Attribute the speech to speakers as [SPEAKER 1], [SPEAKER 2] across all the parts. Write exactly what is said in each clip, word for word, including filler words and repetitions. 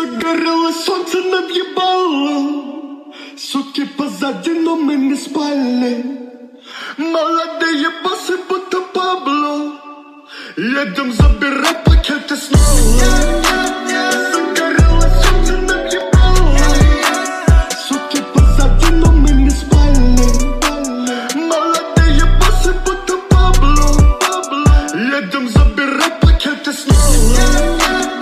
[SPEAKER 1] Загорело солнце над ебалом, суки позади, но мы не спали. Молодые боссы, будто Пабло, едем забирать пакеты снова. Загорело солнце над ебалом, суки позади, но мы не спали. Молодые боссы, будто Пабло, едем забирать пакеты снова.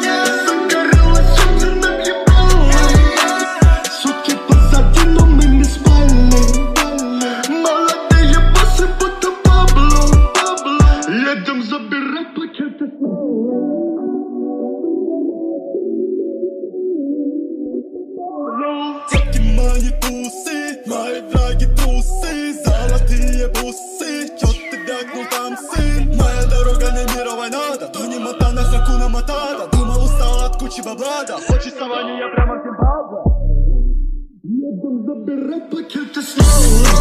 [SPEAKER 2] Мои тусы, мои драги трусы, золотые бусы, чё ты вякнул там, сын? Моя дорога не мировая надо, то не Монтана, Хакуна Матата. Думал, устал от кучи бабла, да хочешь совани, я прямо в Зимбабве.
[SPEAKER 1] Едем забирать пакеты снова.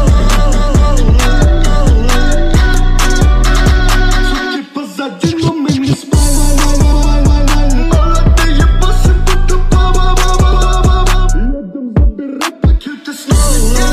[SPEAKER 1] Суки позади, но мы не спали. Молодые боссы, будто Пабло, едем забирать пакеты снова.